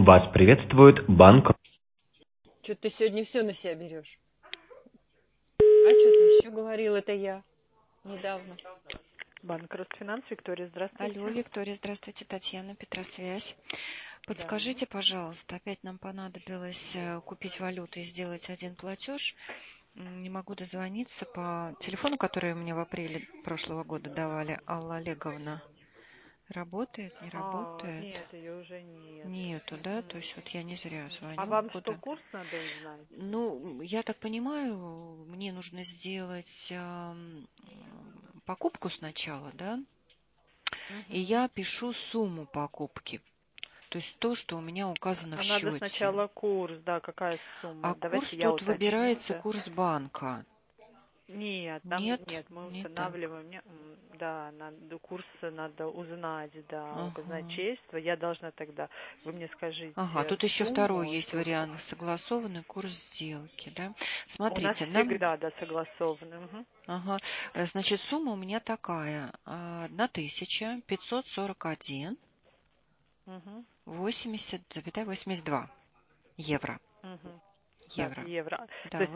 Вас приветствует банк. Что ты сегодня все на себя берешь? А что ты еще говорил, это я недавно. Банк Росфинанс, Виктория, здравствуйте. Алло, Виктория, здравствуйте, Татьяна, Петросвязь. Подскажите, пожалуйста, опять нам понадобилось купить валюту и сделать один платеж. Не могу дозвониться по телефону, который мне в апреле прошлого года давали, Алла Олеговна. Работает, не работает? Нет, ее уже нет. Нету, да? То есть вот я не зря звоню. А вам что, курс надо узнать? Ну, я так понимаю, мне нужно сделать покупку сначала, да? И я пишу сумму покупки. То есть то, что у меня указано в счете. Надо сначала курс, да, какая сумма. А Давайте курс я тут уточню, выбирается да. курс банка. Нет, там Нет, нет, мы не устанавливаем, да, надо, курс надо узнать, да, у Ага. казначейства. Я должна тогда, вы мне скажите Ага, тут еще второй сумму. есть вариант. Согласованный курс сделки, да? У нас Смотрите, нам... всегда, да, согласованы. Ага. Значит, сумма у меня такая. 1541 80,82 евро. Так, евро. То Да, есть вот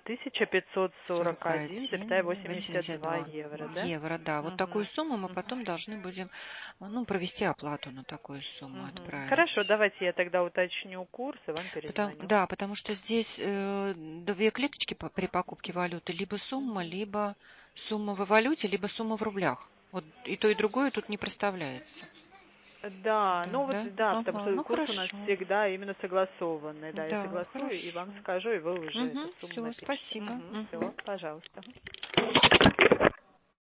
1541,82 евро, да? евро, да. Вот такую сумму мы потом должны будем, провести оплату на такую сумму, Хорошо, отправить. давайте я тогда уточню курс и вам перезвоню. Да, потому что здесь две клеточки при покупке валюты. Либо сумма в валюте, либо сумма в рублях. Вот и то, и другое тут не проставляется. Да, Да? потому Ага, что курс у нас хорошо. всегда именно согласованный. Да, я Да, согласую и вам хорошо. скажу, и вы уже эту сумму Все, напишите. спасибо. Все, пожалуйста.